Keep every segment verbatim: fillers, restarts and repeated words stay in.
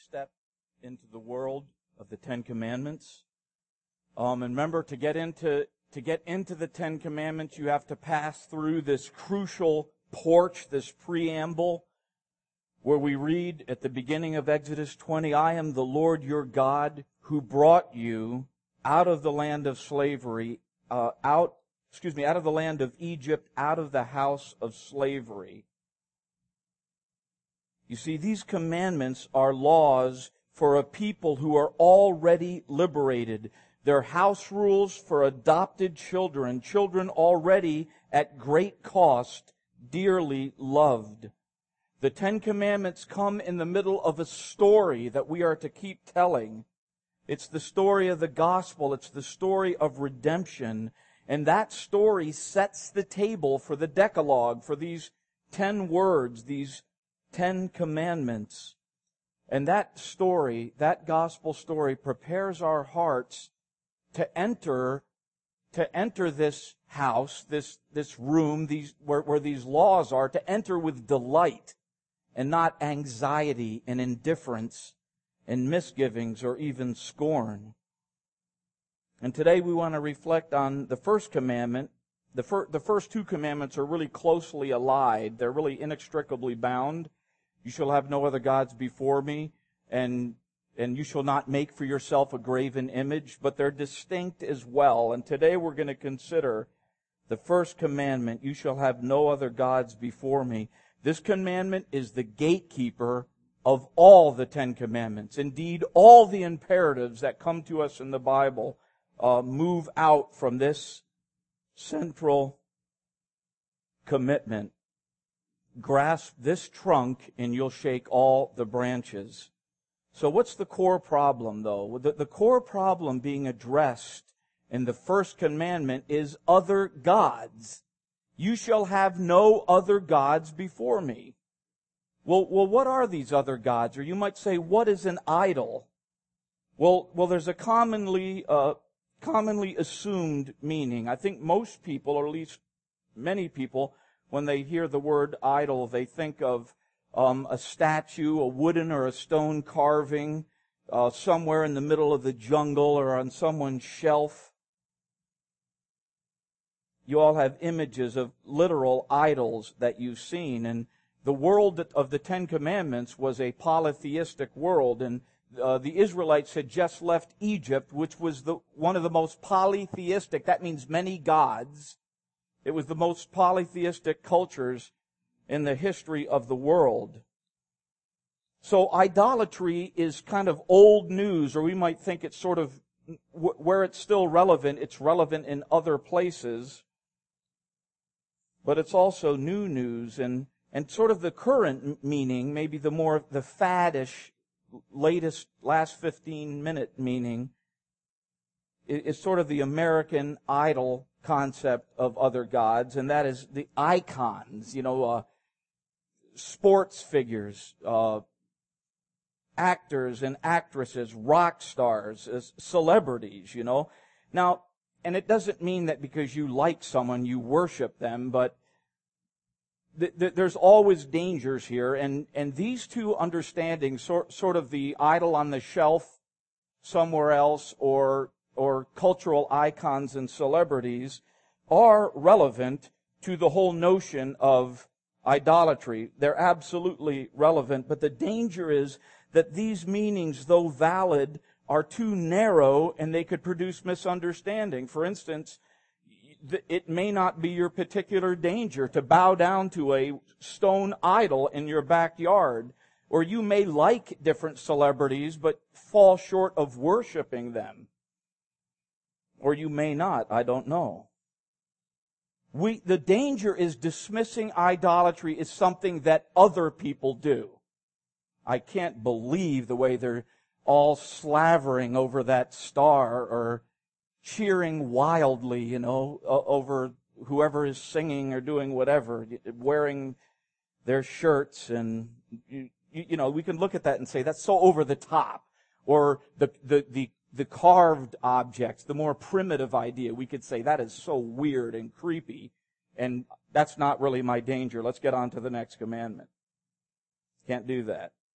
step into the world of the Ten Commandments. Um, and remember, to get into to get into the Ten Commandments, you have to pass through this crucial porch, this preamble, where we read at the beginning of Exodus twenty, I am the Lord your God who brought you out of the land of slavery, uh, out, excuse me, out of the land of Egypt, out of the house of slavery. You see, these commandments are laws for a people who are already liberated. They're house rules for adopted children, children already at great cost, dearly loved. The Ten Commandments come in the middle of a story that we are to keep telling. It's the story of the gospel. It's the story of redemption. And that story sets the table for the Decalogue, for these ten words, these Ten Commandments. And that story, that gospel story, prepares our hearts to enter, to enter this house, this, this room, these, where, where these laws are, to enter with delight and not anxiety and indifference and misgivings or even scorn. And today we want to reflect on the first commandment. The, fir- the first two commandments are really closely allied. They're really inextricably bound. You shall have no other gods before me, and and you shall not make for yourself a graven image, but they're distinct as well. And today we're going to consider the first commandment, you shall have no other gods before me. This commandment is the gatekeeper of all the Ten Commandments. Indeed, all the imperatives that come to us in the Bible uh, move out from this central commitment. Grasp this trunk and you'll shake all the branches. So what's the core problem, though? The, the core problem being addressed in the first commandment is other gods. You shall have no other gods before me. Well, well, what are these other gods? Or you might say, what is an idol? Well, well, there's a commonly, uh, commonly assumed meaning. I think most people, or at least many people, when they hear the word idol, they think of um, a statue, a wooden or a stone carving, uh, somewhere in the middle of the jungle or on someone's shelf. You all have images of literal idols that you've seen, and the world of the Ten Commandments was a polytheistic world, and uh, the Israelites had just left Egypt, which was the one of the most polytheistic, that means many gods. It was the most polytheistic cultures in the history of the world. So idolatry is kind of old news, or we might think it's sort of, where it's still relevant, it's relevant in other places. But it's also new news, and, and sort of the current meaning, maybe the more, the faddish, latest, last fifteen minute meaning, is sort of the American Idol concept of other gods, and that is the icons, you know, uh, sports figures, uh, actors and actresses, rock stars, as celebrities, you know. Now, and it doesn't mean that because you like someone, you worship them, but th- th- there's always dangers here, and, and these two understandings, sort, sort of the idol on the shelf somewhere else, or or cultural icons and celebrities, are relevant to the whole notion of idolatry. They're absolutely relevant, but the danger is that these meanings, though valid, are too narrow and they could produce misunderstanding. For instance, it may not be your particular danger to bow down to a stone idol in your backyard, or you may like different celebrities but fall short of worshiping them. Or you may not, I don't know. We, the danger is dismissing idolatry as something that other people do. I can't believe the way they're all slavering over that star or cheering wildly, you know, over whoever is singing or doing whatever, wearing their shirts, and you, you know, we can look at that and say that's so over the top. Or the the the The carved objects, the more primitive idea, we could say that is so weird and creepy, and that's not really my danger. Let's get on to the next commandment. Can't do that.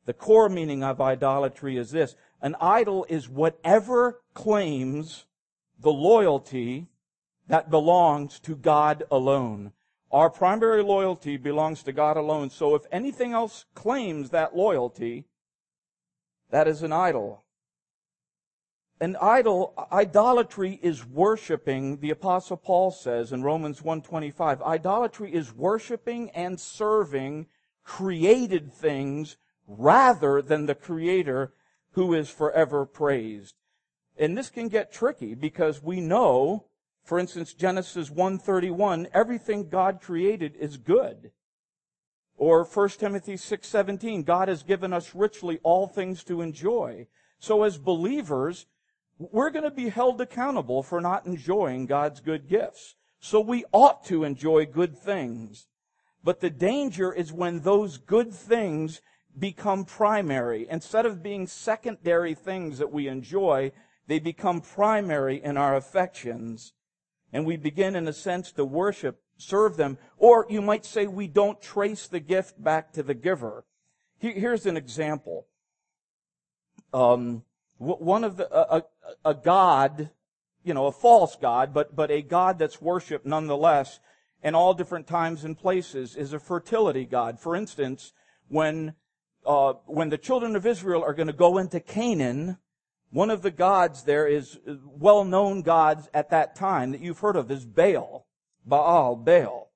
The core meaning of idolatry is this. An idol is whatever claims the loyalty that belongs to God alone. Our primary loyalty belongs to God alone. So if anything else claims that loyalty, that is an idol. An idol, idolatry is worshiping, the Apostle Paul says in Romans one twenty-five, idolatry is worshiping and serving created things rather than the Creator who is forever praised. And this can get tricky because we know, for instance, Genesis one thirty-one, everything God created is good. Or First Timothy six seventeen, God has given us richly all things to enjoy. So as believers, we're going to be held accountable for not enjoying God's good gifts. So we ought to enjoy good things. But the danger is when those good things become primary. Instead of being secondary things that we enjoy, they become primary in our affections. And we begin, in a sense, to worship, serve them. Or you might say we don't trace the gift back to the giver. Here's an example. Um, one of the, a, a god, you know, a false god, but, but a god that's worshipped nonetheless in all different times and places is a fertility god. For instance, when, uh, when the children of Israel are going to go into Canaan, one of the gods there is well-known gods at that time that you've heard of is Baal. Baal, Baal.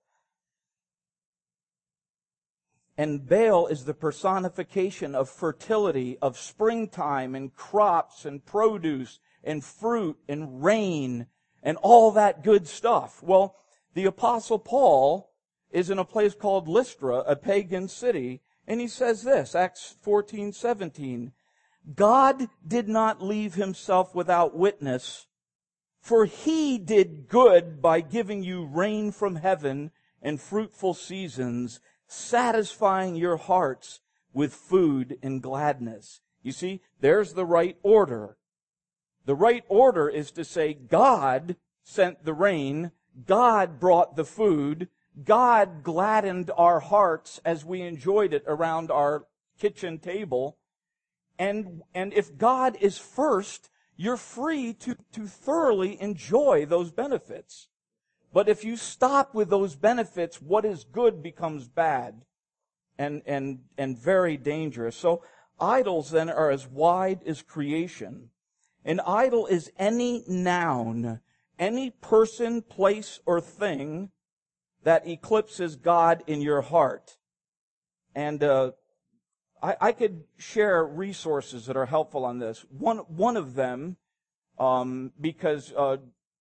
And Baal is the personification of fertility, of springtime and crops and produce and fruit and rain and all that good stuff. Well, the Apostle Paul is in a place called Lystra, a pagan city, and he says this, Acts fourteen seventeen, God did not leave himself without witness, for he did good by giving you rain from heaven and fruitful seasons, satisfying your hearts with food and gladness. You see, there's the right order. The right order is to say God sent the rain, God brought the food, God gladdened our hearts as we enjoyed it around our kitchen table. And, and if God is first, you're free to, to thoroughly enjoy those benefits. But if you stop with those benefits, what is good becomes bad and, and, and very dangerous. So idols then are as wide as creation. An idol is any noun, any person, place, or thing that eclipses God in your heart. And uh, I, I could share resources that are helpful on this. One, one of them, um, because uh,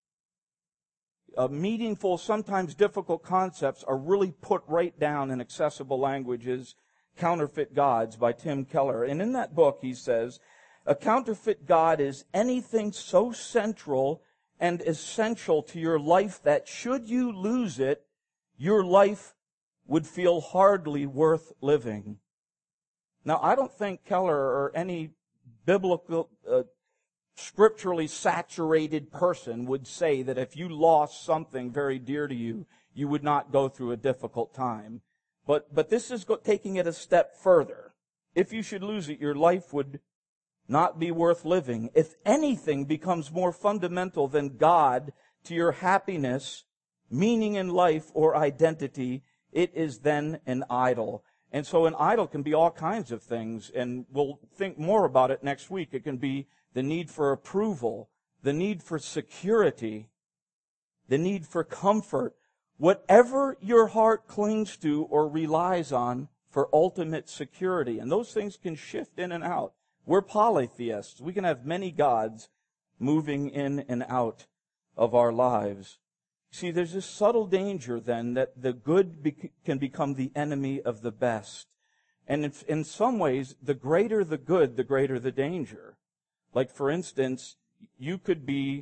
uh, meaningful, sometimes difficult concepts are really put right down in accessible language, is Counterfeit Gods by Tim Keller. And in that book he says, a counterfeit God is anything so central and essential to your life that should you lose it, your life would feel hardly worth living. Now, I don't think Keller or any biblical, uh, scripturally saturated person would say that if you lost something very dear to you, you would not go through a difficult time. But, but this is go- taking it a step further. If you should lose it, your life would not be worth living. If anything becomes more fundamental than God to your happiness, meaning in life, or identity, it is then an idol. And so an idol can be all kinds of things, and we'll think more about it next week. It can be the need for approval, the need for security, the need for comfort. Whatever your heart clings to or relies on for ultimate security. And those things can shift in and out. We're polytheists. We can have many gods moving in and out of our lives. See, there's this subtle danger then that the good be- can become the enemy of the best. And in, in some ways, the greater the good, the greater the danger. Like, for instance, you could be,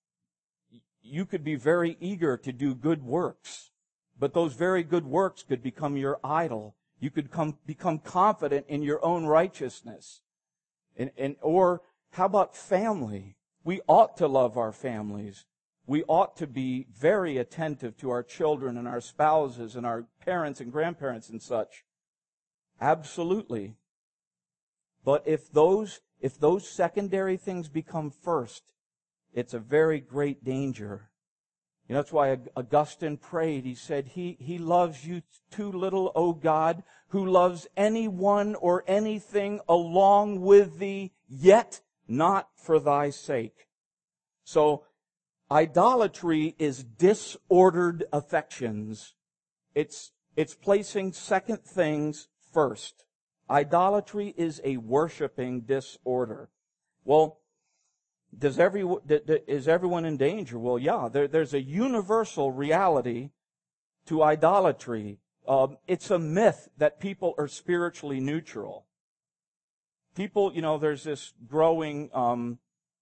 you could be very eager to do good works, but those very good works could become your idol. You could come, become confident in your own righteousness. And, and, or how about family? We ought to love our families. We ought to be very attentive to our children and our spouses and our parents and grandparents and such. Absolutely. But if those, if those secondary things become first, it's a very great danger. You know, that's why Augustine prayed. He said, He, he loves you too little, O God, who loves anyone or anything along with thee, yet not for thy sake. So, idolatry is disordered affections. It's, it's placing second things first. Idolatry is a worshiping disorder. Well, Does every, is everyone in danger? Well, yeah, there, there's a universal reality to idolatry. Um, it's a myth that people are spiritually neutral. People, you know, there's this growing, um,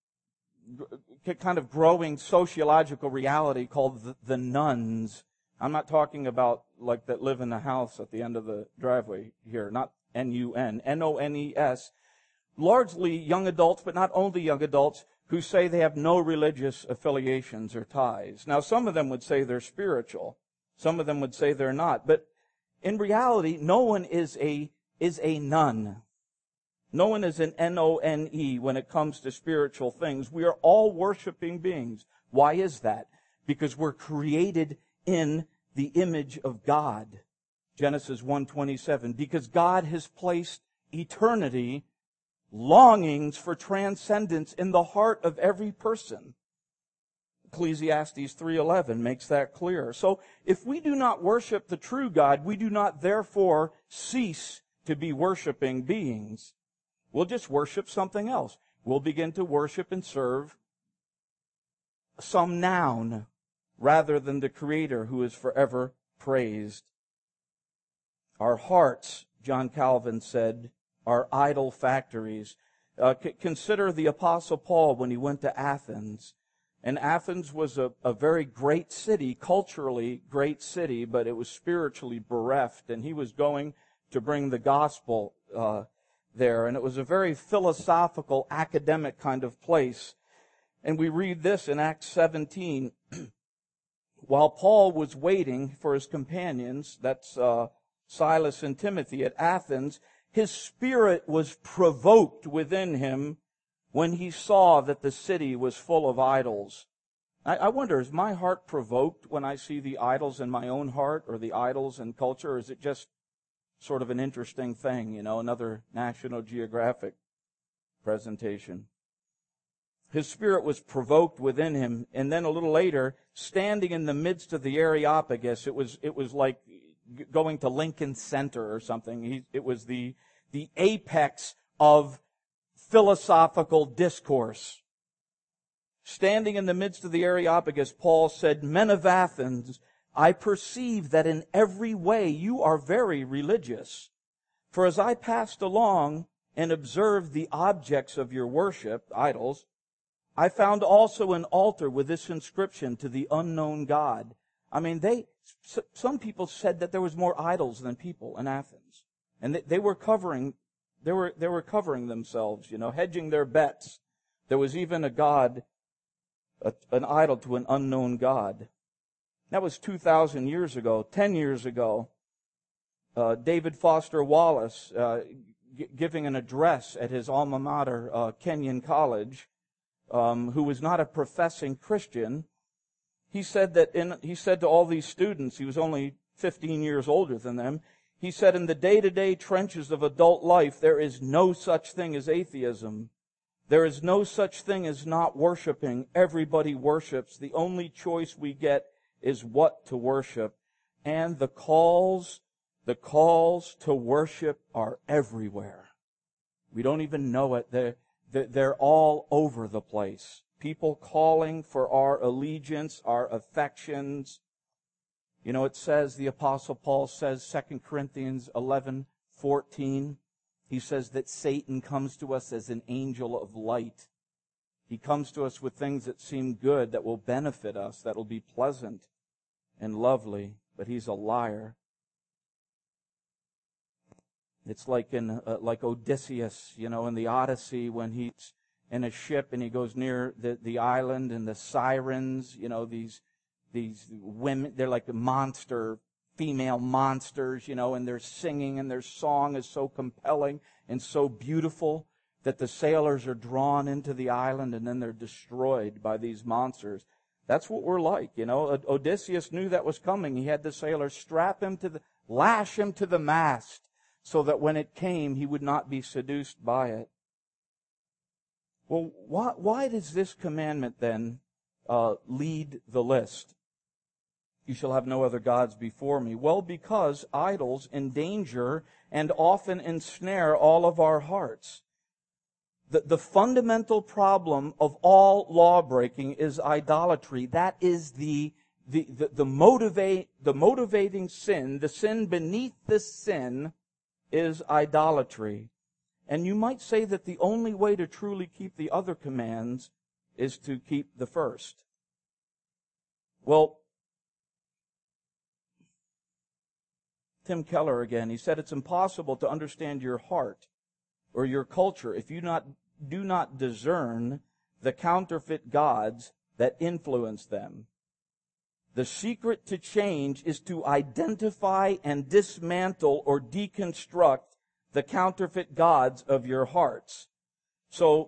kind of growing sociological reality called the, the nuns. I'm not talking about like that live in the house at the end of the driveway here, not N U N, N O N E S. Largely young adults, but not only young adults, who say they have no religious affiliations or ties. Now, some of them would say they're spiritual. Some of them would say they're not. But in reality, no one is a, is a nun. No one is an N O N E when it comes to spiritual things. We are all worshiping beings. Why is that? Because we're created in the image of God. Genesis one twenty-seven. Because God has placed eternity, longings for transcendence in the heart of every person. Ecclesiastes three eleven makes that clear. So if we do not worship the true God, we do not therefore cease to be worshiping beings. We'll just worship something else. We'll begin to worship and serve some noun rather than the Creator who is forever praised. Our hearts, John Calvin said, are idol factories. Uh, c- consider the Apostle Paul when he went to Athens. And Athens was a, a very great city, culturally great city, but it was spiritually bereft. And he was going to bring the gospel uh, there. And it was a very philosophical, academic kind of place. And we read this in Acts seventeen. While Paul was waiting for his companions, that's uh, Silas and Timothy at Athens, his spirit was provoked within him when he saw that the city was full of idols. I, I wonder, is my heart provoked when I see the idols in my own heart or the idols in culture, or is it just sort of an interesting thing, you know, another National Geographic presentation? His spirit was provoked within him, and then a little later, standing in the midst of the Areopagus, it was it was like going to Lincoln Center or something. He, it was the the apex of philosophical discourse. Standing in the midst of the Areopagus, Paul said, "Men of Athens, I perceive that in every way you are very religious. For as I passed along and observed the objects of your worship, idols, I found also an altar with this inscription, to the unknown God." I mean, they, some people said that there was more idols than people in Athens. And they were covering, they were, they were covering themselves, you know, hedging their bets. There was even a God, a, an idol to an unknown God. That was two thousand years ago. Ten years ago, uh, David Foster Wallace, uh, g- giving an address at his alma mater, uh, Kenyon College, Um, who was not a professing Christian, he said that in, he said to all these students, he was only fifteen years older than them, he said, "In the day-to-day trenches of adult life, there is no such thing as atheism. There is no such thing as not worshiping. Everybody worships. The only choice we get is what to worship. And the calls, the calls to worship are everywhere. We don't even know it. They're, They're all over the place. People calling for our allegiance, our affections. You know, it says, the Apostle Paul says, Second Corinthians eleven fourteen, he says that Satan comes to us as an angel of light. He comes to us with things that seem good, that will benefit us, that will be pleasant and lovely, but he's a liar. It's like in uh, like Odysseus, you know, in the Odyssey, when he's in a ship and he goes near the, the island, and the sirens, you know, these these women, they're like monster, female monsters, you know, and they're singing and their song is so compelling. and so beautiful that the sailors are drawn into the island and then they're destroyed by these monsters. That's what we're like, you know. Odysseus knew that was coming. He had the sailors strap him to the, lash him to the mast so that when it came, he would not be seduced by it. Well, why, why does this commandment then uh, lead the list? You shall have no other gods before me. Well, because idols endanger and often ensnare all of our hearts. The, the fundamental problem of all law-breaking is idolatry. That is the, the, the, the, motivate, the motivating sin. The sin beneath the sin is idolatry. And you might say that the only way to truly keep the other commands is to keep the first. Well, Tim Keller again, he said it's impossible to understand your heart or your culture if you not do not discern the counterfeit gods that influence them. The secret to change is to identify and dismantle or deconstruct the counterfeit gods of your hearts. So,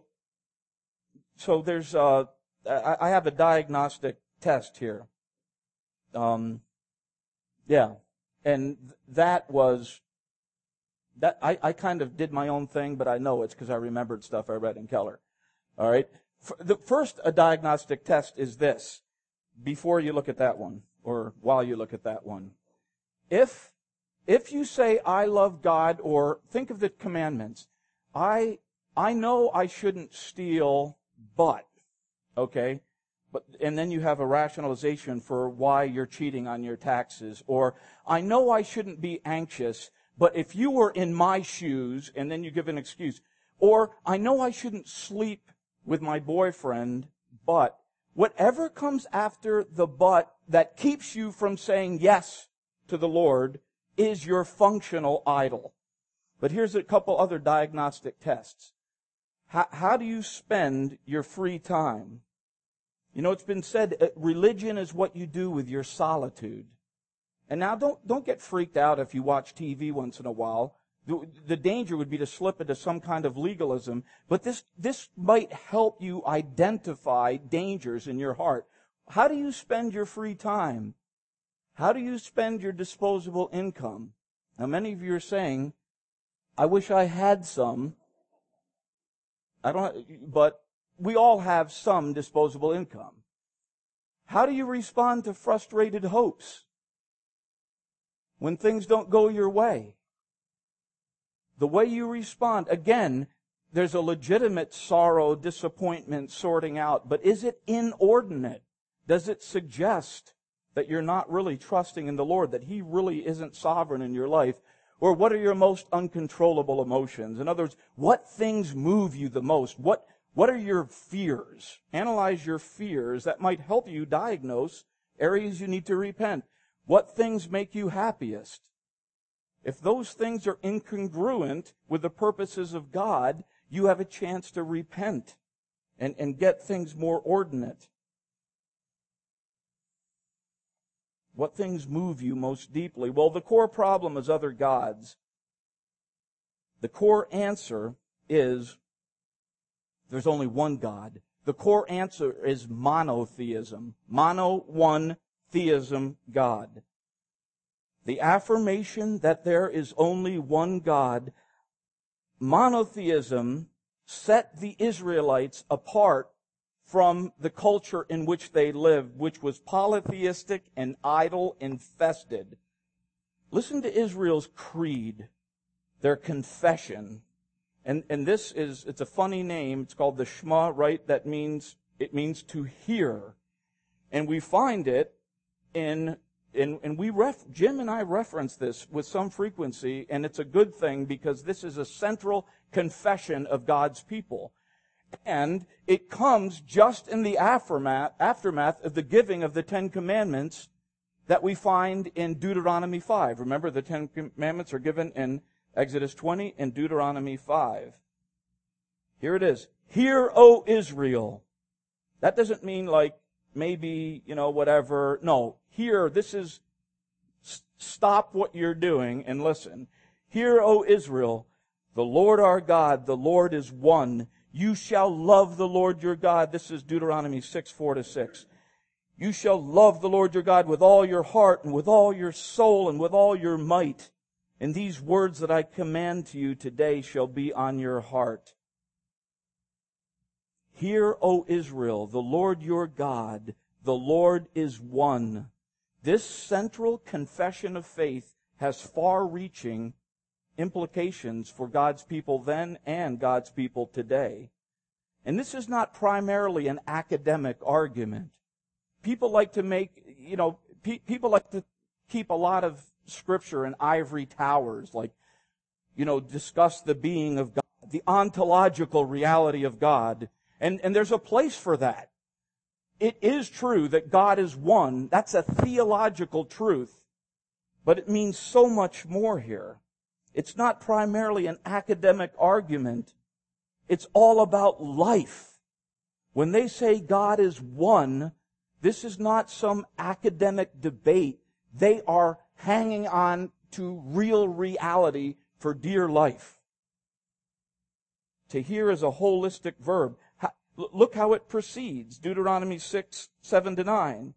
so there's uh, I, I have a diagnostic test here. Um, yeah, and that was. That I, I kind of did my own thing, but I know it's because I remembered stuff I read in Keller. All right. The first a diagnostic test is this. Before you look at that one, or while you look at that one, if if you say I love God, or think of the commandments, I I know I shouldn't steal, but okay, but and then you have a rationalization for why you're cheating on your taxes, or I know I shouldn't be anxious. But if you were in my shoes, and then you give an excuse, or I know I shouldn't sleep with my boyfriend, but whatever comes after the but that keeps you from saying yes to the Lord is your functional idol. But here's a couple other diagnostic tests. How, how do you spend your free time? You know, it's been said, religion is what you do with your solitude. And now don't don't get freaked out if you watch T V once in a while. The, the danger would be to slip into some kind of legalism. But this this might help you identify dangers in your heart. How do you spend your free time? How do you spend your disposable income? Now many of you are saying, I wish I had some. I don't, but we all have some disposable income. How do you respond to frustrated hopes? When things don't go your way, the way you respond, again, there's a legitimate sorrow, disappointment, sorting out, but is it inordinate? Does it suggest that you're not really trusting in the Lord, that He really isn't sovereign in your life? Or what are your most uncontrollable emotions? In other words, what things move you the most? What, what are your fears? Analyze your fears. That might help you diagnose areas you need to repent. What things make you happiest? If those things are incongruent with the purposes of God, you have a chance to repent and, and get things more ordinate. What things move you most deeply? Well, the core problem is other gods. The core answer is there's only one God. The core answer is monotheism. Mono, one, theism, God. The affirmation that there is only one God, monotheism, set the Israelites apart from the culture in which they lived, which was polytheistic and idol-infested. Listen to Israel's creed, their confession. And, and this is, it's a funny name. It's called the Shema, right? That means, it means to hear. And we find it in, in and we ref, Jim and I reference this with some frequency, and it's a good thing because this is a central confession of God's people. And it comes just in the aftermath, aftermath of the giving of the Ten Commandments that we find in Deuteronomy five. Remember, the Ten Commandments are given in Exodus twenty and Deuteronomy five. Here it is. Hear, O Israel. That doesn't mean like maybe, you know, whatever. No, hear, this is stop what you're doing and listen. Hear, O Israel, The Lord our God, the Lord is one. You shall love the Lord your God. This is Deuteronomy six, four to six. You shall love the Lord your God with all your heart and with all your soul and with all your might. And these words that I command to you today shall be on your heart. Hear, O Israel, the Lord your God, the Lord is one. This central confession of faith has far-reaching implications for God's people then and God's people today. And this is not primarily an academic argument. People like to make, you know, pe- people like to keep a lot of scripture in ivory towers, like, you know, discuss the being of God, the ontological reality of God. And, and there's a place for that. It is true that God is one. That's a theological truth. But it means so much more here. It's not primarily an academic argument. It's all about life. When they say God is one, this is not some academic debate. They are hanging on to real reality for dear life. To hear is a holistic verb. Look how it proceeds. Deuteronomy six, seven to nine.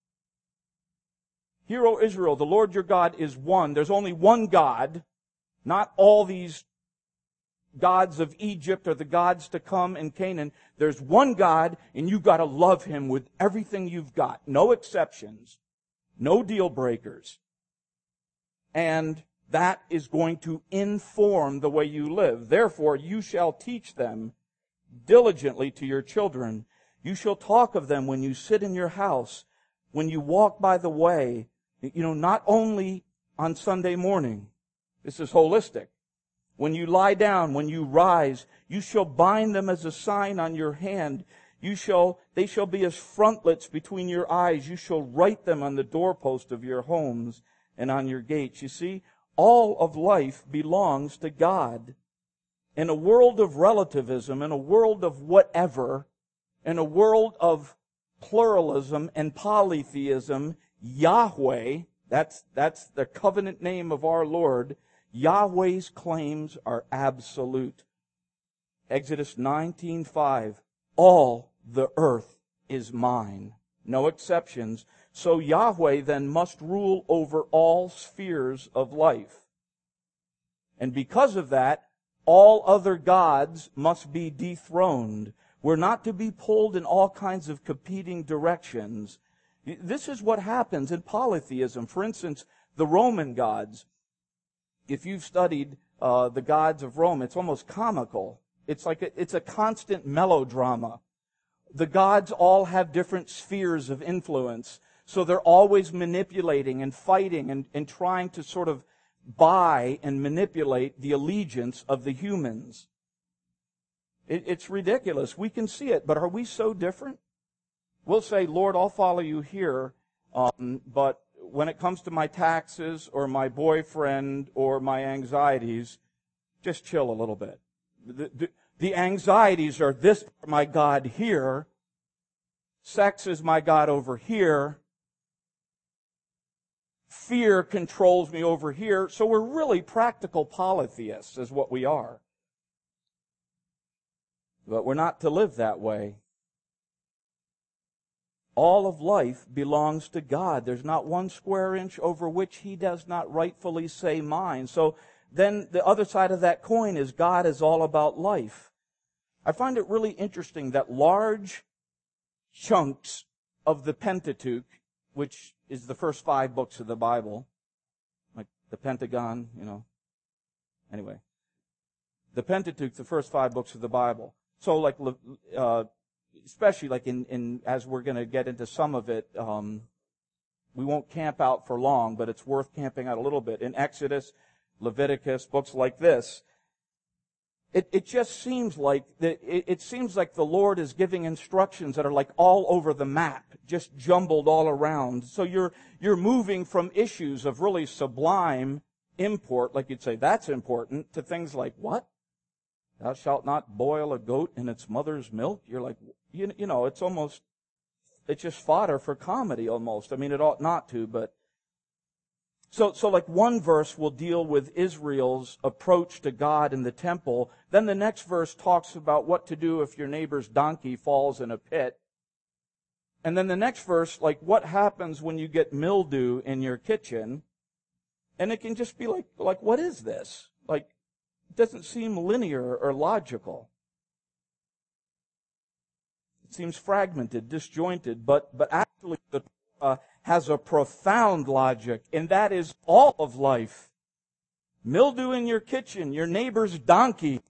Hear, O Israel, the Lord your God is one. There's only one God, not all these gods of Egypt or the gods to come in Canaan. There's one God, and you've got to love Him with everything you've got. No exceptions. No deal breakers. And that is going to inform the way you live. Therefore, you shall teach them diligently to your children. You shall talk of them when you sit in your house, when you walk by the way, you know, not only on Sunday morning. This is holistic. When you lie down, when you rise, you shall bind them as a sign on your hand. You shall, they shall be as frontlets between your eyes. You shall write them on the doorpost of your homes and on your gates. You see, all of life belongs to God. In a world of relativism, in a world of whatever, in a world of pluralism and polytheism, Yahweh, that's, that's the covenant name of our Lord, Yahweh's claims are absolute. Exodus nineteen five, all the earth is mine. No exceptions. So Yahweh then must rule over all spheres of life. And because of that, all other gods must be dethroned. We're not to be pulled in all kinds of competing directions. This is what happens in polytheism. For instance, the Roman gods. If you've studied uh, the gods of Rome, it's almost comical. It's like a, it's a constant melodrama. The gods all have different spheres of influence, so they're always manipulating and fighting and, and trying to sort of buy and manipulate the allegiance of the humans. It, it's ridiculous. We can see it, but are we so different? We'll say, Lord, I'll follow you here, um, but when it comes to my taxes or my boyfriend or my anxieties, just chill a little bit. The, the, the anxieties are this, my God, here. Sex is my God over here. Fear controls me over here. So we're really practical polytheists is what we are. But we're not to live that way. All of life belongs to God. There's not one square inch over which He does not rightfully say mine. So then the other side of that coin is God is all about life. I find it really interesting that large chunks of the Pentateuch, which is the first five books of the Bible, like the Pentagon, you know. Anyway, the Pentateuch, the first five books of the Bible. So like, uh, especially like in, in as we're going to get into some of it, um, we won't camp out for long, but it's worth camping out a little bit. In Exodus, Leviticus, books like this, it, it just seems like the, it, it seems like the Lord is giving instructions that are like all over the map, just jumbled all around. So you're you're moving from issues of really sublime import, like you'd say that's important, to things like what? Thou shalt not boil a goat in its mother's milk. You're like, you, you know, it's almost, it's just fodder for comedy almost. I mean, it ought not to, but So, so like one verse will deal with Israel's approach to God in the temple. Then the next verse talks about what to do if your neighbor's donkey falls in a pit. And then the next verse, like what happens when you get mildew in your kitchen. And it can just be like, like what is this? Like, it doesn't seem linear or logical. It seems fragmented, disjointed, but, but actually the Torah has a profound logic, and that is all of life. Mildew in your kitchen, your neighbor's donkey.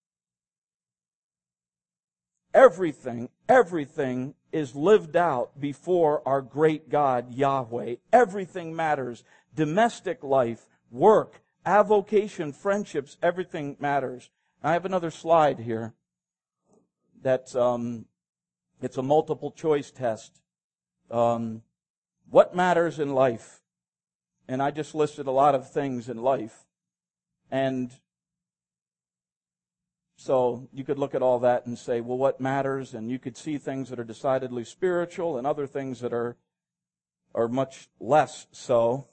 Everything, everything is lived out before our great God, Yahweh. Everything matters. Domestic life, work, avocation, friendships, everything matters. I have another slide here that's, um, it's a multiple choice test. Um, What matters in life? And I just listed a lot of things in life. And so you could look at all that and say, well, what matters? And you could see things that are decidedly spiritual and other things that are, are much less so.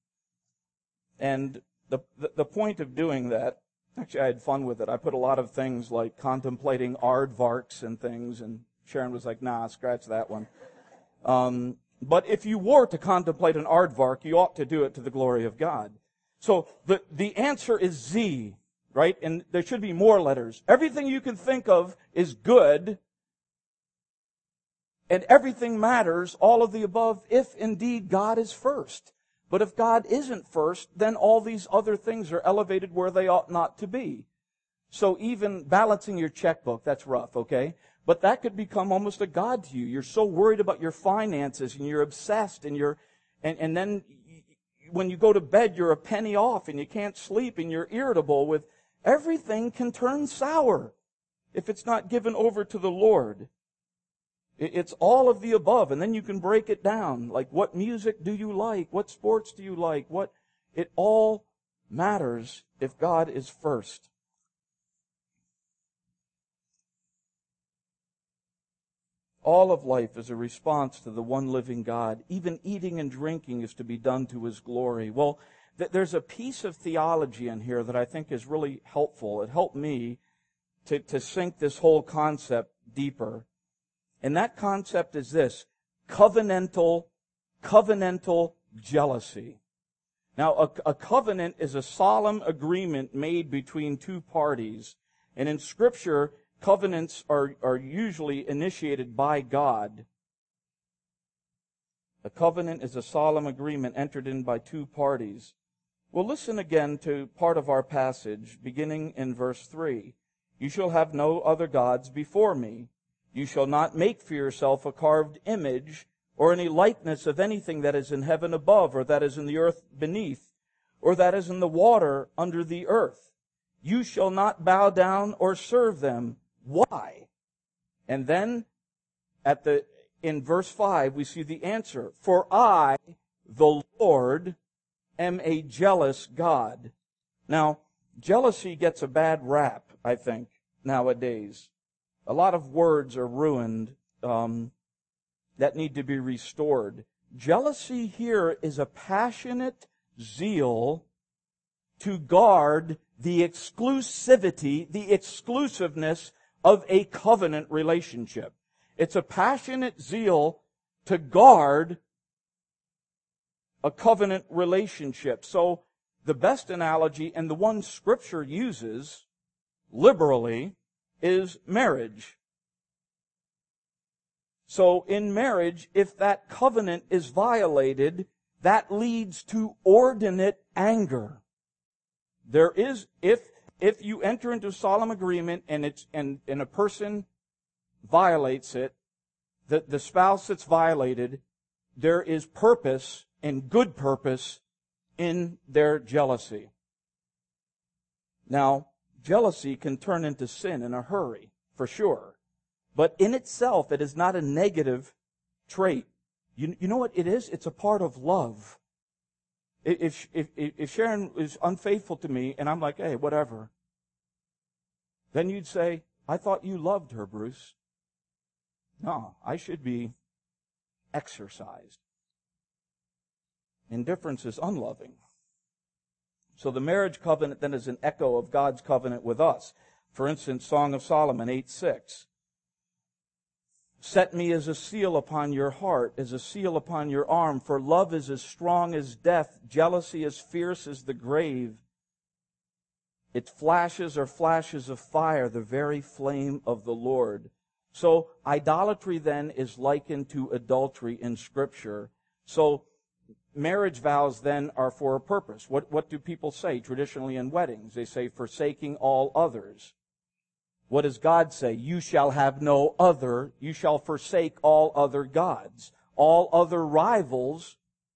And the, the, the point of doing that, actually I had fun with it. I put a lot of things like contemplating aardvarks and things, and Sharon was like, nah, scratch that one. Um, But if you were to contemplate an aardvark, you ought to do it to the glory of God. So the, the answer is Z, right? And there should be more letters. Everything you can think of is good, and everything matters, all of the above, if indeed God is first. But if God isn't first, then all these other things are elevated where they ought not to be. So even balancing your checkbook, that's rough, okay? But that could become almost a god to you. You're so worried about your finances, and you're obsessed, and you're, and, and then when you go to bed, you're a penny off, and you can't sleep, and you're irritable with everything can turn sour if it's not given over to the Lord. It's all of the above, and then you can break it down. Like, what music do you like? What sports do you like? What, it all matters if God is first. All of life is a response to the one living God. Even eating and drinking is to be done to His glory. Well, th- there's a piece of theology in here that I think is really helpful. It helped me to, to sink this whole concept deeper. And that concept is this: covenantal, covenantal jealousy. Now, a, a covenant is a solemn agreement made between two parties. And in Scripture, covenants are, are usually initiated by God. A covenant is a solemn agreement entered in by two parties. Well, listen again to part of our passage, beginning in verse three. You shall have no other gods before me. You shall not make for yourself a carved image or any likeness of anything that is in heaven above, or that is in the earth beneath, or that is in the water under the earth. You shall not bow down or serve them. Why? And then at the in verse five we see the answer. For I, the Lord, am a jealous God. Now, jealousy gets a bad rap, I think, nowadays. A lot of words are ruined um, that need to be restored. Jealousy here is a passionate zeal to guard the exclusivity, the exclusiveness of a covenant relationship. It's a passionate zeal to guard a covenant relationship. So the best analogy, and the one Scripture uses liberally, is marriage. So in marriage, if that covenant is violated, that leads to ordinate anger. There is, if if you enter into a solemn agreement and it's and, and a person violates it, the, the spouse that's violated, there is purpose and good purpose in their jealousy. Now, jealousy can turn into sin in a hurry, for sure. But in itself, it is not a negative trait. You, you know what it is? It's a part of love. If, if, if Sharon is unfaithful to me and I'm like, hey, whatever, then you'd say, I thought you loved her, Bruce. No, I should be exercised. Indifference is unloving. So the marriage covenant then is an echo of God's covenant with us. For instance, Song of Solomon eight six. Set me as a seal upon your heart, as a seal upon your arm, for love is as strong as death, jealousy as fierce as the grave. Its flashes are flashes of fire, the very flame of the Lord. So idolatry then is likened to adultery in Scripture. So marriage vows then are for a purpose. What, what do people say traditionally in weddings? They say, forsaking all others. What does God say? You shall have no other, you shall forsake all other gods, all other rivals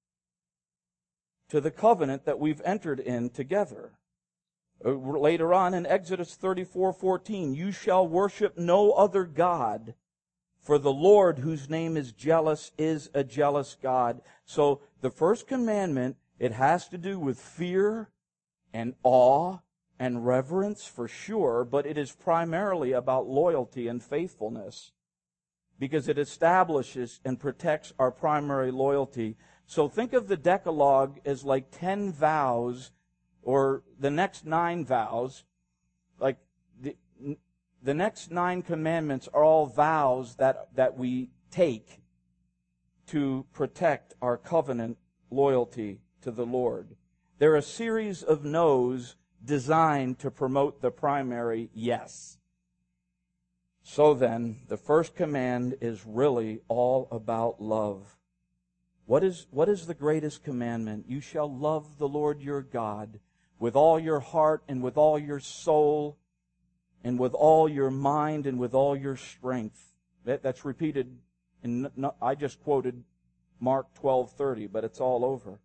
to the covenant that we've entered in together. Later on in Exodus thirty-four fourteen, you shall worship no other God, for the Lord, whose name is jealous, is a jealous God. So the first commandment, it has to do with fear and awe and reverence for sure, but it is primarily about loyalty and faithfulness, because it establishes and protects our primary loyalty. So think of the Decalogue as like ten vows, or the next nine vows. Like the, the next nine commandments are all vows that, that we take to protect our covenant loyalty to the Lord. They're a series of no's designed to promote the primary yes. So then, the first command is really all about love. What is, what is the greatest commandment? You shall love the Lord your God with all your heart and with all your soul and with all your mind and with all your strength. That, that's repeated in, I just quoted Mark twelve thirty, but it's all over.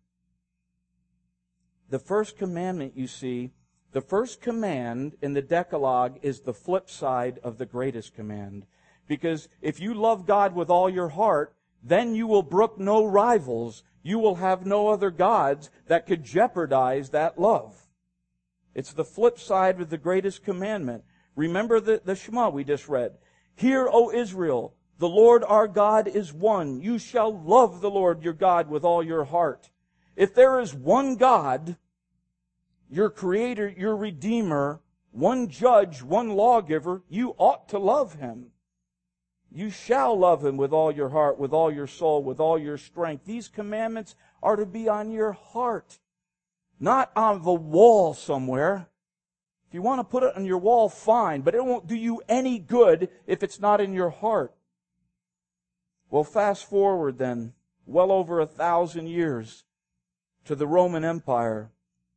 The first commandment, you see, the first command in the Decalogue is the flip side of the greatest command. Because if you love God with all your heart, then you will brook no rivals. You will have no other gods that could jeopardize that love. It's the flip side of the greatest commandment. Remember the, the Shema we just read. Hear, O Israel, the Lord our God is one. You shall love the Lord your God with all your heart. If there is one God, your Creator, your Redeemer, one judge, one lawgiver, you ought to love Him. You shall love Him with all your heart, with all your soul, with all your strength. These commandments are to be on your heart, not on the wall somewhere. If you want to put it on your wall, fine, but it won't do you any good if it's not in your heart. Well, fast forward then, well over a thousand years to the Roman Empire.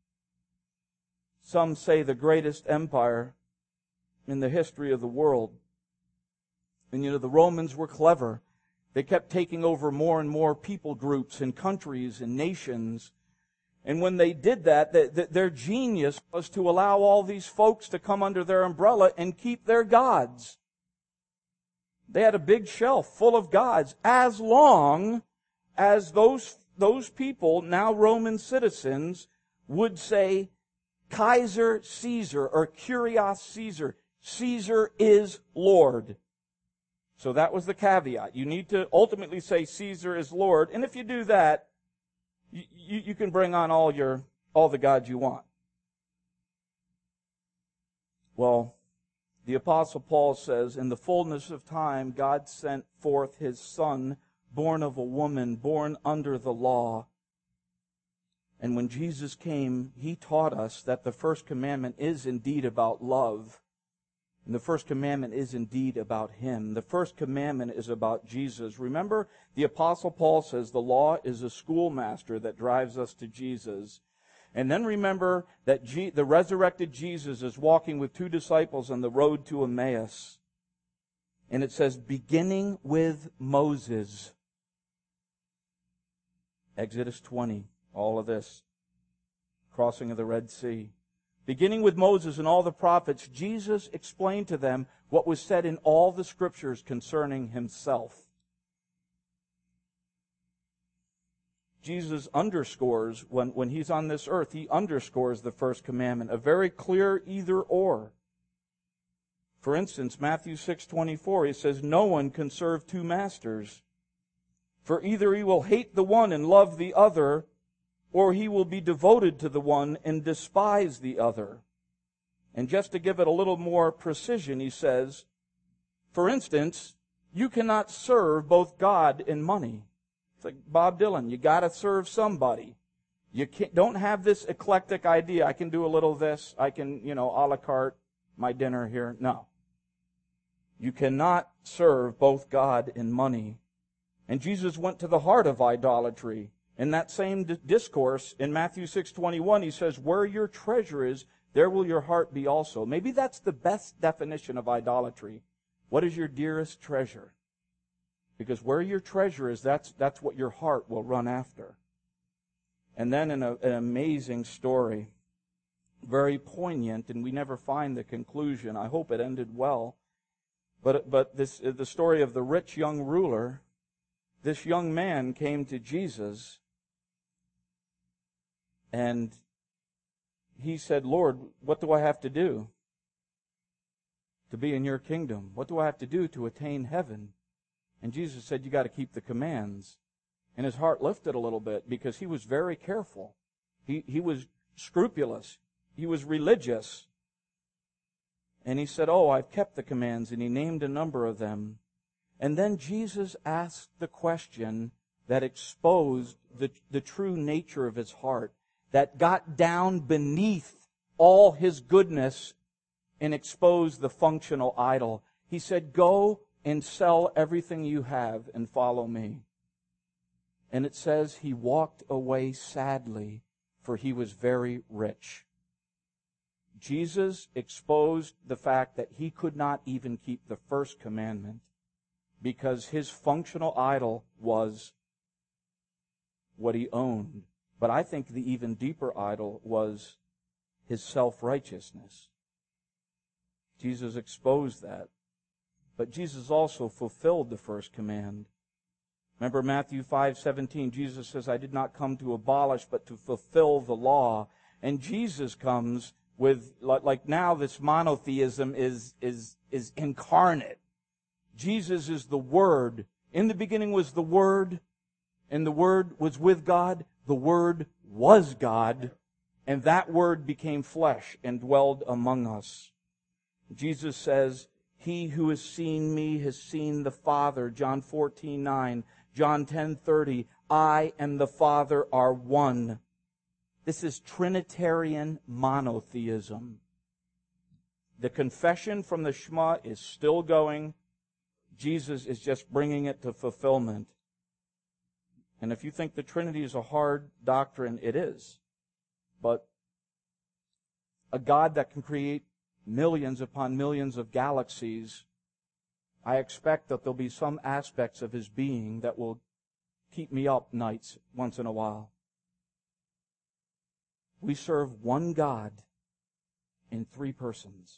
Some say the greatest empire in the history of the world. And you know, the Romans were clever. They kept taking over more and more people groups and countries and nations. And when they did that, the, the, their genius was to allow all these folks to come under their umbrella and keep their gods. They had a big shelf full of gods, as long as those, those people, now Roman citizens, would say, Kaiser Caesar, or Kyrios Caesar. Caesar is Lord. So that was the caveat. You need to ultimately say Caesar is Lord. And if you do that, you, you, you can bring on all your, all the gods you want. Well, the Apostle Paul says, in the fullness of time, God sent forth His Son, born of a woman, born under the law. And when Jesus came, He taught us that the first commandment is indeed about love. And the first commandment is indeed about Him. The first commandment is about Jesus. Remember, the Apostle Paul says the law is a schoolmaster that drives us to Jesus. And then remember that G- the resurrected Jesus is walking with two disciples on the road to Emmaus. And it says, beginning with Moses. Exodus twenty. All of this. Crossing of the Red Sea. Beginning with Moses and all the prophets, Jesus explained to them what was said in all the Scriptures concerning Himself. Jesus underscores, when, when He's on this earth, He underscores the first commandment, a very clear either or. For instance, Matthew six twenty-four, He says, no one can serve two masters. For either he will hate the one and love the other, or he will be devoted to the one and despise the other. And just to give it a little more precision, he says, for instance, you cannot serve both God and money. It's like Bob Dylan, you got to serve somebody. You can't, don't have this eclectic idea, I can do a little of this, I can, you know, a la carte, my dinner here. No. You cannot serve both God and money. And Jesus went to the heart of idolatry. In that same d- discourse, in Matthew six twenty-one, he says, where your treasure is, there will your heart be also. Maybe that's the best definition of idolatry. What is your dearest treasure? Because where your treasure is, that's, that's what your heart will run after. And then in a, an amazing story, very poignant, and we never find the conclusion. I hope it ended well. But, but this, the story of the rich young ruler, this young man came to Jesus, and he said, Lord, what do I have to do to be in your kingdom? What do I have to do to attain heaven? And Jesus said, you got to keep the commands. And his heart lifted a little bit because he was very careful. He, he was scrupulous. He was religious. And he said, oh, I've kept the commands. And he named a number of them. And then Jesus asked the question that exposed the, the true nature of his heart, that got down beneath all his goodness and exposed the functional idol. He said, go and sell everything you have and follow me. And it says he walked away sadly, for he was very rich. Jesus exposed the fact that he could not even keep the first commandment because his functional idol was what he owned. But I think the even deeper idol was his self-righteousness. Jesus exposed that. But Jesus also fulfilled the first command. Remember Matthew five seventeen, Jesus says, I did not come to abolish, but to fulfill the law. And Jesus comes with, like now this monotheism is, is, is incarnate. Jesus is the Word. In the beginning was the Word, and the Word was with God. The Word was God, and that Word became flesh and dwelled among us. Jesus says, he who has seen me has seen the Father, John fourteen nine. John ten thirty, I and the Father are one. This is Trinitarian monotheism. The confession from the Shema is still going. Jesus is just bringing it to fulfillment. And if you think the Trinity is a hard doctrine, it is. But a God that can create millions upon millions of galaxies, I expect that there'll be some aspects of his being that will keep me up nights once in a while. We serve one God in three persons.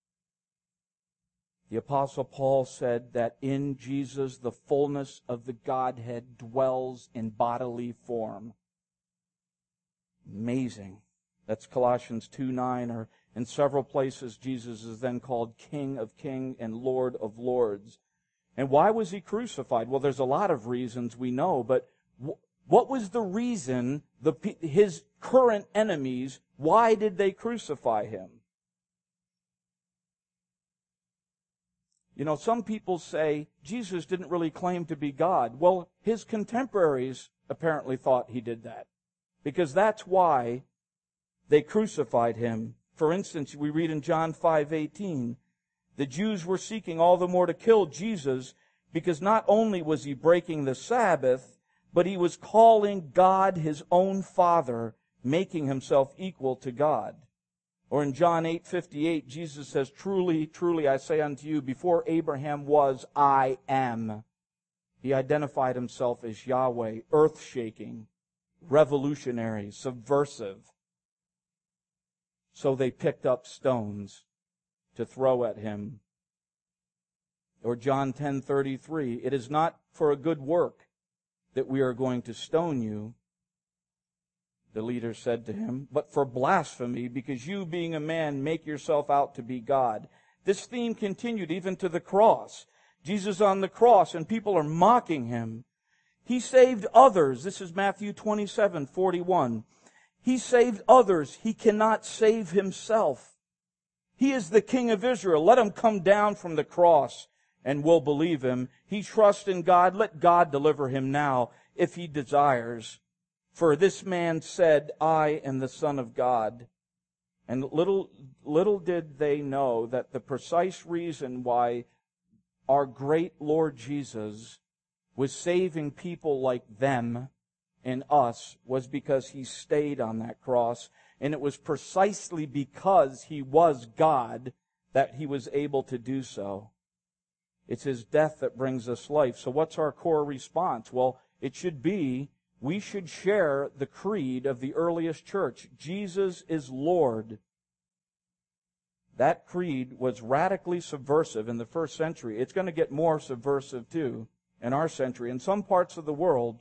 The Apostle Paul said that in Jesus the fullness of the Godhead dwells in bodily form. Amazing. That's Colossians two nine, or in several places Jesus is then called King of Kings and Lord of Lords. And why was he crucified? Well, there's a lot of reasons we know, but w- what was the reason the, his current enemies, why did they crucify him? You know, some people say Jesus didn't really claim to be God. Well, his contemporaries apparently thought he did that, because that's why they crucified him. For instance, we read in John five eighteen, the Jews were seeking all the more to kill Jesus because not only was he breaking the Sabbath, but he was calling God his own Father, making himself equal to God. Or in John eight fifty-eight, Jesus says, truly, truly, I say unto you, before Abraham was, I am. He identified himself as Yahweh, earth-shaking, revolutionary, subversive. So they picked up stones to throw at him. Or John ten thirty-three, it is not for a good work that we are going to stone you, the leader said to him, but for blasphemy, because you, being a man, make yourself out to be God. This theme continued even to the cross. Jesus on the cross, and people are mocking him. He saved others. This is Matthew twenty-seven forty-one. He saved others. He cannot save himself. He is the King of Israel. Let him come down from the cross and we'll believe him. He trusts in God. Let God deliver him now if he desires. For this man said, I am the Son of God. And little, little did they know that the precise reason why our great Lord Jesus was saving people like them and us was because he stayed on that cross. And it was precisely because he was God that he was able to do so. It's his death that brings us life. So what's our core response? Well, it should be, we should share the creed of the earliest church. Jesus is Lord. That creed was radically subversive in the first century. It's going to get more subversive too in our century. In some parts of the world,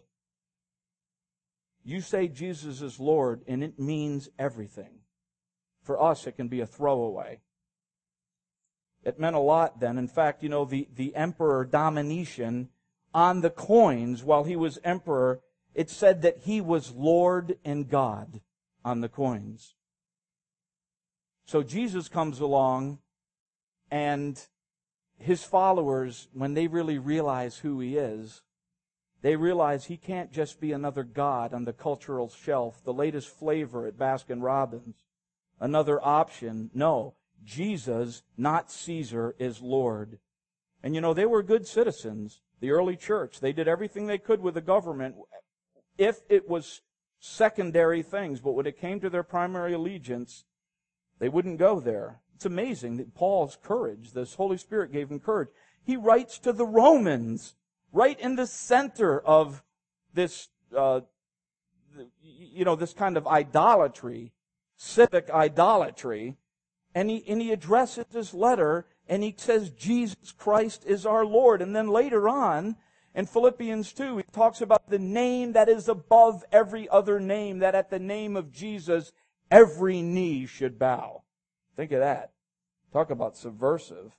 you say Jesus is Lord and it means everything. For us, it can be a throwaway. It meant a lot then. In fact, you know, the, the Emperor Domitian, on the coins while he was emperor, it said that he was Lord and God on the coins. So Jesus comes along, and his followers, when they really realize who he is, they realize he can't just be another god on the cultural shelf, the latest flavor at Baskin-Robbins, another option. No, Jesus, not Caesar, is Lord. And you know, they were good citizens, the early church. They did everything they could with the government if it was secondary things. But when it came to their primary allegiance, they wouldn't go there. It's amazing that Paul's courage, this Holy Spirit gave him courage. He writes to the Romans, right in the center of this, uh, you know, this kind of idolatry, civic idolatry, and he, and he addresses his letter, and he says, Jesus Christ is our Lord. And then later on, in Philippians two, he talks about the name that is above every other name, that at the name of Jesus, every knee should bow. Think of that. Talk about subversive.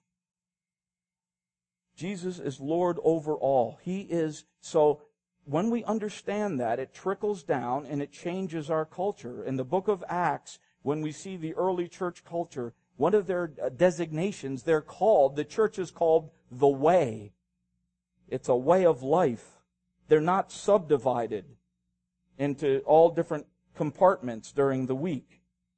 Jesus is Lord over all. He is, so when we understand that, it trickles down and it changes our culture. In the book of Acts, when we see the early church culture, one of their designations, they're called, the church is called the Way. It's a way of life. They're not subdivided into all different compartments during the week.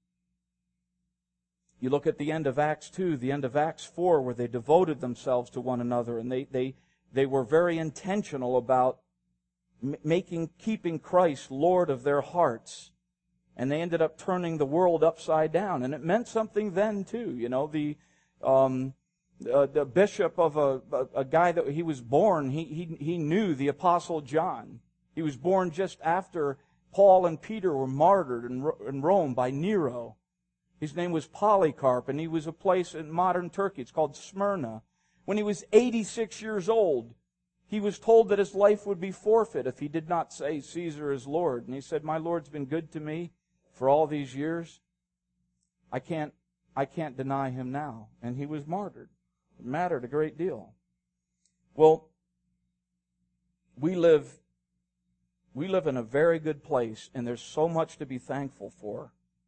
You look at the end of Acts two, the end of Acts four, where they devoted themselves to one another, and they they they were very intentional about making keeping Christ Lord of their hearts, and they ended up turning the world upside down, and it meant something then too. You know, the um, uh, the bishop of a, a a guy that he was born, he he he knew the Apostle John. He was born just after Paul and Peter were martyred in, in Rome by Nero. His name was Polycarp, and he was a place in modern Turkey. It's called Smyrna. When he was eighty-six years old, he was told that his life would be forfeit if he did not say Caesar is Lord. And he said, my Lord's been good to me for all these years. I can't, I can't deny him now. And he was martyred. It mattered a great deal. Well, we live, we live in a very good place, and there's so much to be thankful for.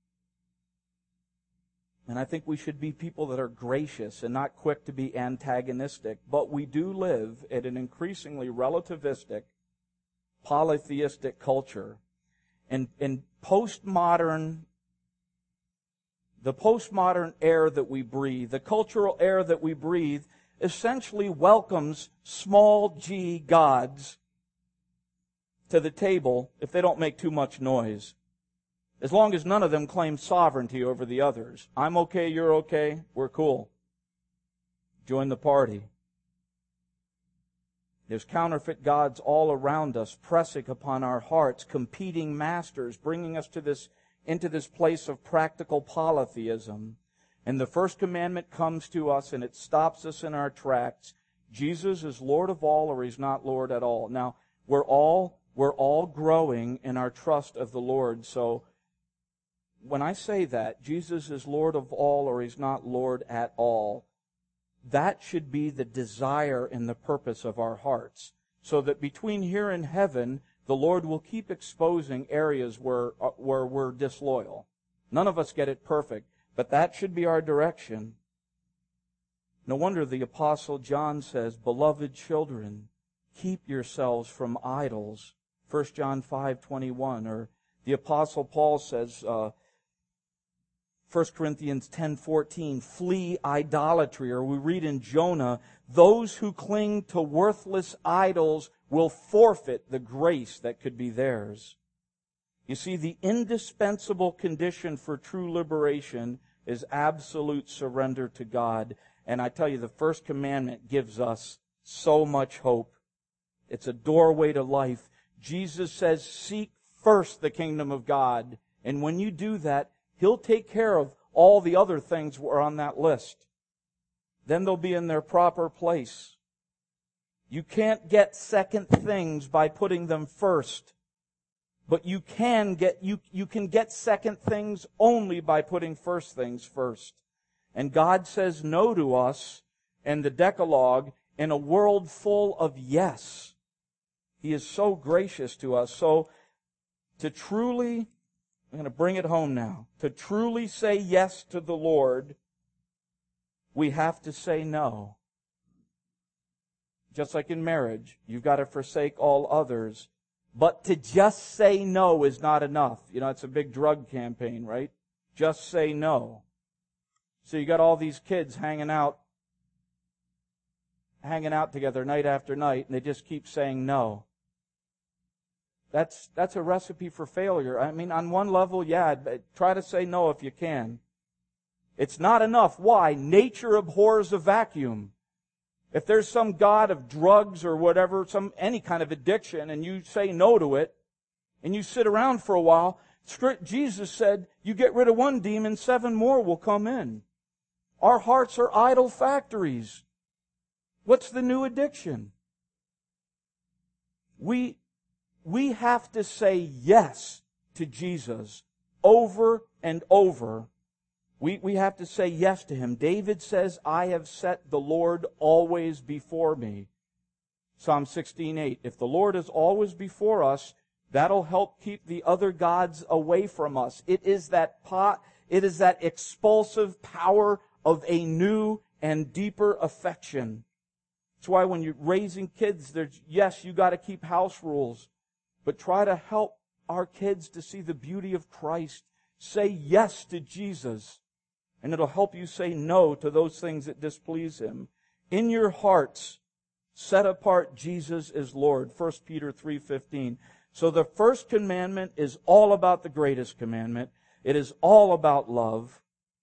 And I think we should be people that are gracious and not quick to be antagonistic. But we do live in an increasingly relativistic, polytheistic culture. And in postmodern, the postmodern air that we breathe, the cultural air that we breathe, essentially welcomes small g gods to the table if they don't make too much noise. As long as none of them claim sovereignty over the others. I'm okay, you're okay, we're cool. Join the party. There's counterfeit gods all around us, pressing upon our hearts, competing masters, bringing us to this, into this place of practical polytheism. And the first commandment comes to us and it stops us in our tracks. Jesus is Lord of all, or He's not Lord at all. Now, we're all, we're all growing in our trust of the Lord, so when I say that, Jesus is Lord of all or He's not Lord at all, that should be the desire and the purpose of our hearts. so that between here and heaven, the Lord will keep exposing areas where, uh, where we're disloyal. None of us get it perfect, but that should be our direction. No wonder the Apostle John says, "Beloved children, keep yourselves from idols." First John five twenty-one. Or the Apostle Paul says, uh, First Corinthians ten fourteen, "Flee idolatry." Or we read in Jonah, "Those who cling to worthless idols will forfeit the grace that could be theirs." You see, the indispensable condition for true liberation is absolute surrender to God. And I tell you, the first commandment gives us so much hope. It's a doorway to life. Jesus says, "Seek first the kingdom of God." And when you do that, He'll take care of all the other things that are on that list. Then they'll be in their proper place. You can't get second things by putting them first. But you can get, you, you can get second things only by putting first things first. And God says no to us and the Decalogue in a world full of yes. He is so gracious to us. So to truly, I'm going to bring it home now, to truly say yes to the Lord, we have to say no. Just like in marriage, you've got to forsake all others. But to just say no is not enough. You know, it's a big drug campaign, right? Just say no. So you got all these kids hanging out, hanging out together night after night, and they just keep saying no. That's, that's a recipe for failure. I mean, on one level, yeah, try to say no if you can. It's not enough. Why? Nature abhors a vacuum. If there's some god of drugs or whatever, some any kind of addiction, and you say no to it, and you sit around for a while, Jesus said, you get rid of one demon, seven more will come in. Our hearts are idol factories. What's the new addiction? We, we have to say yes to Jesus over and over. We, we have to say yes to Him. David says, "I have set the Lord always before me." Psalm sixteen eight. If the Lord is always before us, that'll help keep the other gods away from us. It is that pot, it is that expulsive power of a new and deeper affection. That's why when you're raising kids, there's, yes, you got to keep house rules, but try to help our kids to see the beauty of Christ. Say yes to Jesus, and it'll help you say no to those things that displease Him. In your hearts, set apart Jesus as Lord. First Peter three fifteen. So the first commandment is all about the greatest commandment. It is all about love.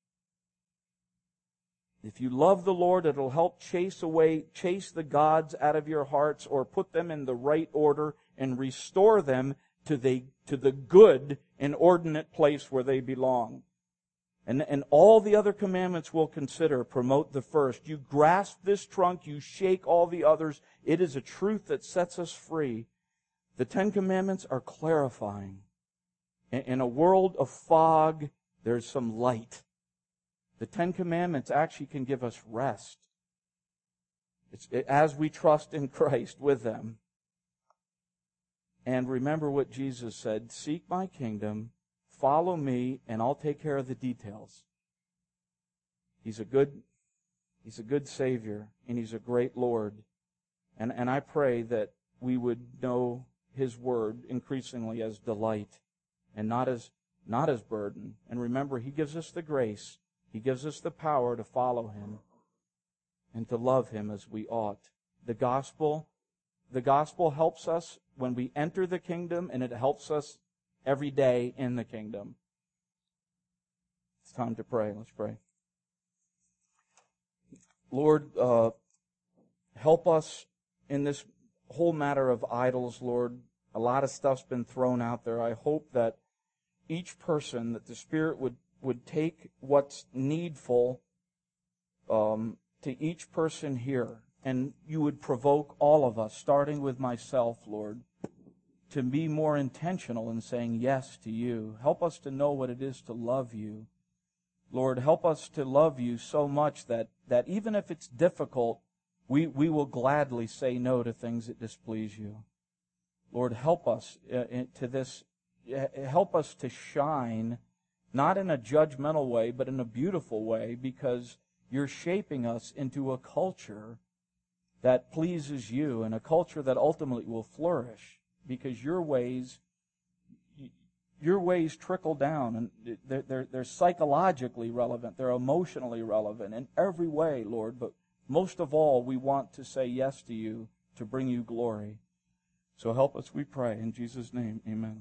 If you love the Lord, it'll help chase away, chase the gods out of your hearts, or put them in the right order and restore them to the, to the good and ordinate place where they belong. And, and all the other commandments we'll consider promote the first. You grasp this trunk, you shake all the others. It is a truth that sets us free. The Ten Commandments are clarifying. In, in a world of fog, there's some light. The Ten Commandments actually can give us rest. It's, it, as we trust in Christ with them. And remember what Jesus said, "Seek my kingdom, follow me, and I'll take care of the details." He's a good, He's a good Savior, and He's a great Lord. And, and I pray that we would know His Word increasingly as delight and not as, not as burden. And remember, He gives us the grace. He gives us the power to follow Him and to love Him as we ought. The gospel, the gospel helps us when we enter the kingdom, and it helps us every day in the kingdom. It's time to pray. Let's pray. Lord, uh, help us in this whole matter of idols, Lord. A lot of stuff's been thrown out there. I hope that each person, that the Spirit would, would take what's needful um, to each person here, and you would provoke all of us, starting with myself, Lord, to be more intentional in saying yes to you. Help us to know what it is to love you. Lord, help us to love you so much that, that even if it's difficult, We, we will gladly say no to things that displease you. Lord, help us uh, to this, help us to shine, not in a judgmental way, but in a beautiful way, because you're shaping us into a culture that pleases you and a culture that ultimately will flourish, because your ways, your ways trickle down, and they're, they're, they're psychologically relevant, they're emotionally relevant in every way, Lord, but most of all, we want to say yes to you to bring you glory. So help us, we pray. In Jesus' name, amen.